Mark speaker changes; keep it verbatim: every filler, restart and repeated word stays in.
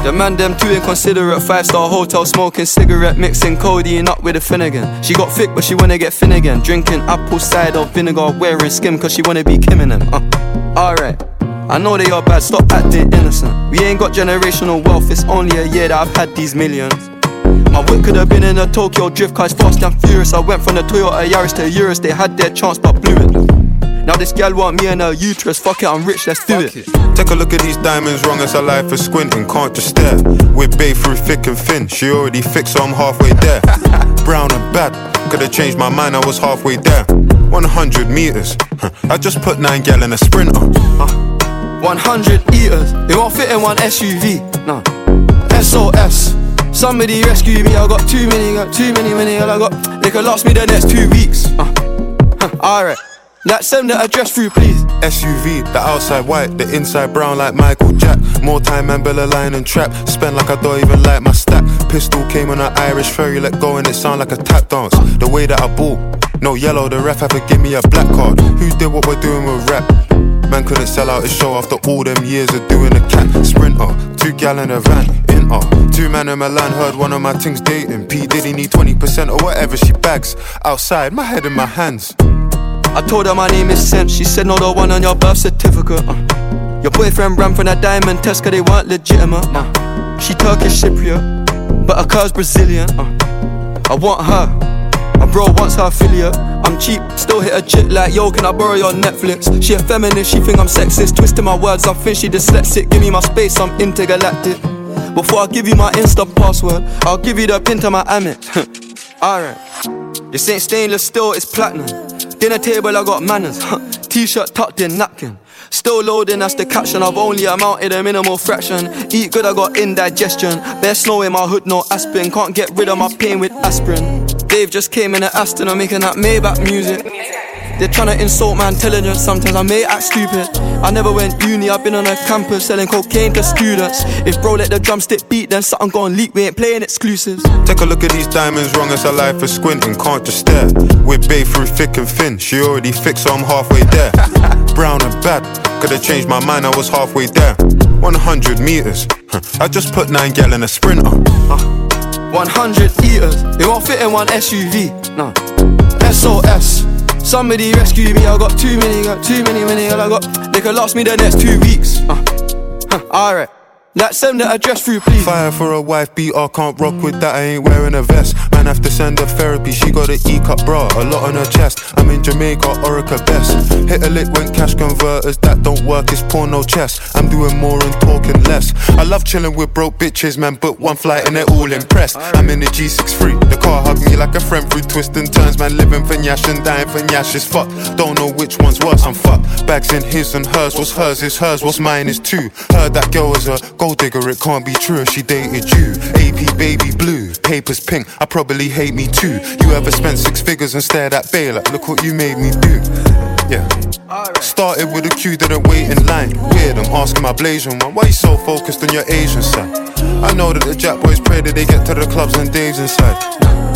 Speaker 1: The man them too inconsiderate. Five-star hotel smoking cigarette, mixing codeine up with a Finnegan. She got thick but she wanna get thin again. Drinking apple cider vinegar, wearing skim cause she wanna be Kim and them. uh, Alright, I know they are bad, stop acting innocent. We ain't got generational wealth, it's only a year that I've had these millions. My whip could have been in a Tokyo drift car, it's fast and furious. I went from the Toyota Yaris to Urus, they had their chance but blew it. Now this gal want me and her uterus, fuck it, I'm rich, let's do it.
Speaker 2: it. Take a look at these diamonds, wrong as her life is squinting, can't just stare. We're bae through thick and thin, she already fixed so I'm halfway there. Brown and bad, could've changed my mind, I was halfway there. one hundred meters, I just put nine gal in a sprinter.
Speaker 1: uh, one hundred eaters, it won't fit in one S U V, no. S O S, somebody rescue me, I got too many, got too many, many, I got, they could last me the next two weeks. uh, Alright, let's send the address through please.
Speaker 2: S U V, the outside white, the inside brown like Michael Jack. More time and Bella line and trap, spend like I don't even like my stack. Pistol came on an Irish ferry, let go and it sound like a tap dance. The way that I bought, no yellow, the ref had to give me a black card. Who did what we're doing with rap? Man couldn't sell out his show after all them years of doing a cat. Sprinter, two gal in a van, in her. Two man in Milan, heard one of my things dating. P Diddy need twenty percent or whatever she bags. Outside, my head in my hands.
Speaker 1: I told her my name is Sam, she said no, the one on your birth certificate. uh. Your boyfriend ran from that diamond test cause they weren't legitimate. uh. She Turkish Cypriot, but her cur's Brazilian. uh. I want her, my bro wants her affiliate. I'm cheap, still hit a chick like, yo, can I borrow your Netflix? She a feminist, she think I'm sexist. Twisting my words, I think she dyslexic. Give me my space, I'm intergalactic. Before I give you my Insta password, I'll give you the pin to my Amex. Alright, this ain't stainless steel, it's platinum. Dinner table, I got manners. T-shirt tucked in, napkin. Still loading, that's the caption. I've only amounted a minimal fraction. Eat good, I got indigestion. Bare snow in my hood, no aspirin. Can't get rid of my pain with aspirin. Dave just came in an Aston, I'm making that Maybach music. They're tryna insult my intelligence, sometimes I may act stupid. I never went uni, I've been on a campus selling cocaine to students. If bro let the drumstick beat, then something gon' leak, we ain't playing exclusives.
Speaker 2: Take a look at these diamonds, wrong as her life is squinting, can't just stare. We're bae through thick and thin, she already fixed so I'm halfway there. Brown and bad, could've changed my mind, I was halfway there. one hundred meters, I just put nine gal in a sprinter.
Speaker 1: uh, one hundred eaters, it won't fit in one S U V, no. S O S, somebody rescue me, I got too many, got too many, many, I got, they could last me the next two weeks. uh, Alright, let's send the address through please.
Speaker 2: Fire for a wife beater, can't rock with that, I ain't wearing a vest. Man have to send her therapy, she got an E-cup bra, a lot on her chest. I'm in Jamaica, Orica best. Hit a lick when cash converters, that don't work, it's porno chess. I'm doing more and talking less. I love chilling with broke bitches, man, book one flight and they're all impressed. I'm in the G six three, the car hugged me like a friend through twists and turns. Man living for Nyash and dying for Nyash is fucked. Don't know which one's worse, I'm fucked. Bags in his and hers, what's hers is hers, what's mine is too. Heard that girl was a gold digger, it can't be true if she dated you. A P baby blue, papers pink, I probably hate me too. You ever spent six figures and stared at Bay like, look what you made me do. Yeah. Started with a queue, didn't wait in line. Weird, I'm asking my Blasian one, why you so focused on your Asian side? I know that the Jack boys pray that they get to the clubs and Dave's inside.